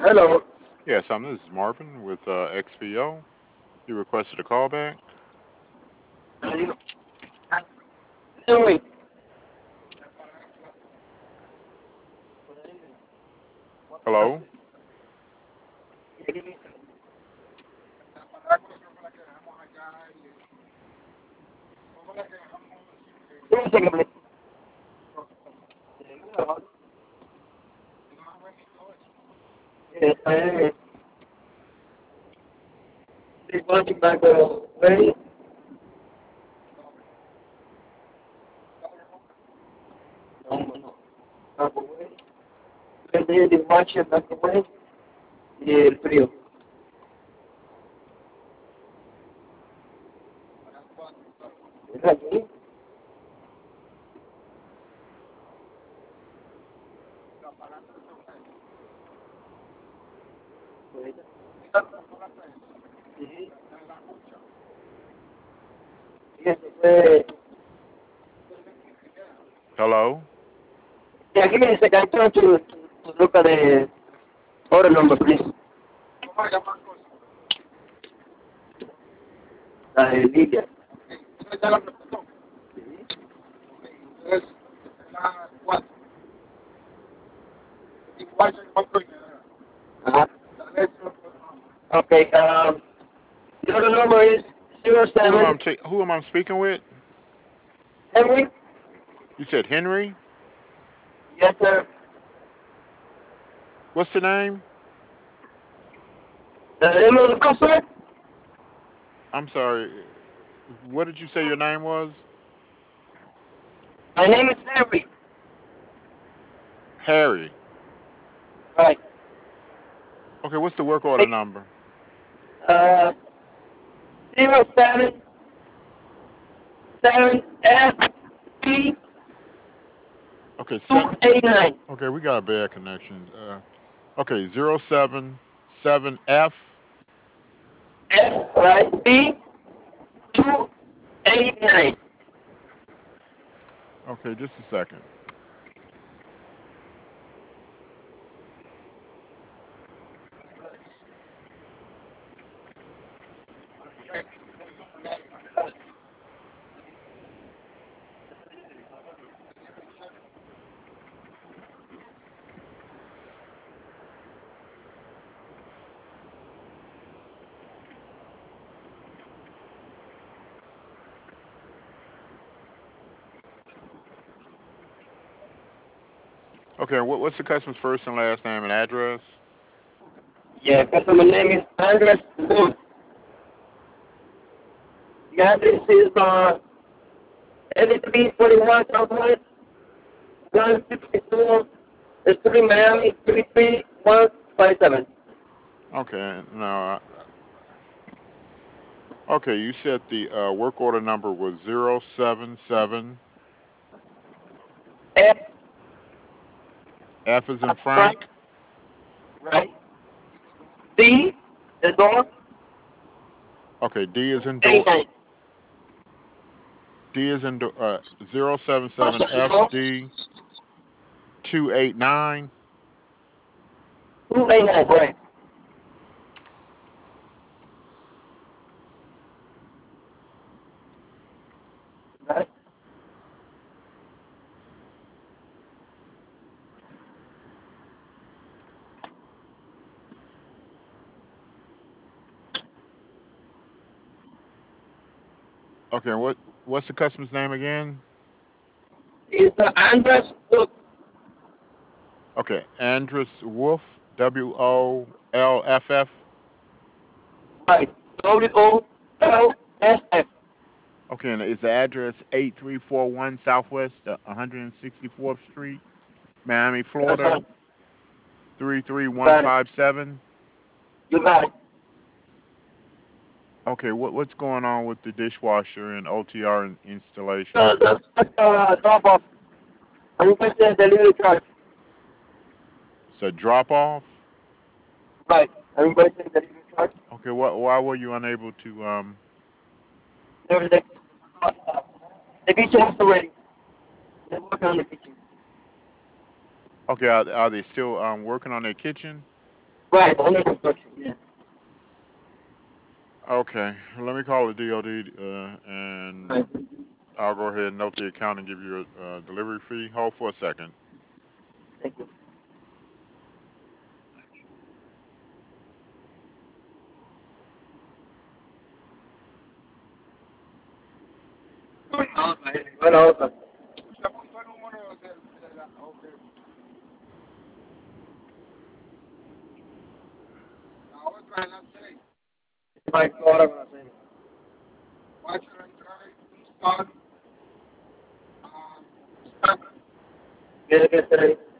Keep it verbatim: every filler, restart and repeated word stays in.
Hello. Yes, um, this is Marvin with uh, X V O. You requested a callback. Anyway, Hello? un second, please. Yes, I am. Please watching back away. No, no, no. Back away. Prende the watch back away. Y el frío. ¿Es aquí? Sí. Y eso fue. Hello? Y aquí me dice que hay todo tu, tu, tu loca de. Order number, please. La de Lidia. Ajá. Okay, um, the order number is zero Who am I seven ta- who am I speaking with? Henry. You said Henry? Yes, sir. What's the name? The name of the customer? I'm sorry. What did you say your name was? My name is Henry. Harry. Right. Okay, what's the work order Hey, number? uh, zero seven seven F P Okay, two set. eight nine. Okay, we got a bad connection. Uh, okay, zero seven seven F. F right B two eight nine. Okay, just a second. Okay, what, what's the customer's first and last name and address? Yeah, customer name is Andres Wood. The address is uh eighty-three forty-one Southwest one sixty-two Street, Miami three three one five seven. Okay, no. Okay, you said the uh, work order number was zero seven seven. F F is in at Frank. Frank, right? D the door Okay, D is in eight door. nine. D is in do- uh, zero seven seven Pastor F door D two eight nine. two eight nine, right? Right. Okay, what what's the customer's name again? It's the Andres Wood, Okay, Andrus Wolf. W O L F F. right? W O L S F. Okay, and is the address eight three four one Southwest uh, one hundred sixty-fourth Street, Miami, That's Florida right. three three You one got it. five seven? You got it. Okay, what what's going on with the dishwasher and O T R in, installation? So that's that's uh, drop off. I'm going to delivery charge. It's a drop off. Right. I'm going to delivery charge. Okay, what why were you unable to um? There's the the kitchen is ready. They're working on the kitchen. Okay, are, are they still um working on their kitchen? Right, under construction, yeah. Okay, let me call the D O D, uh, and Right. I'll go ahead and note the account and give you a uh, delivery fee. Hold for a second. Thank you. Bueno, otra. Mike, ahora con la serie. Tiene que ser ahí.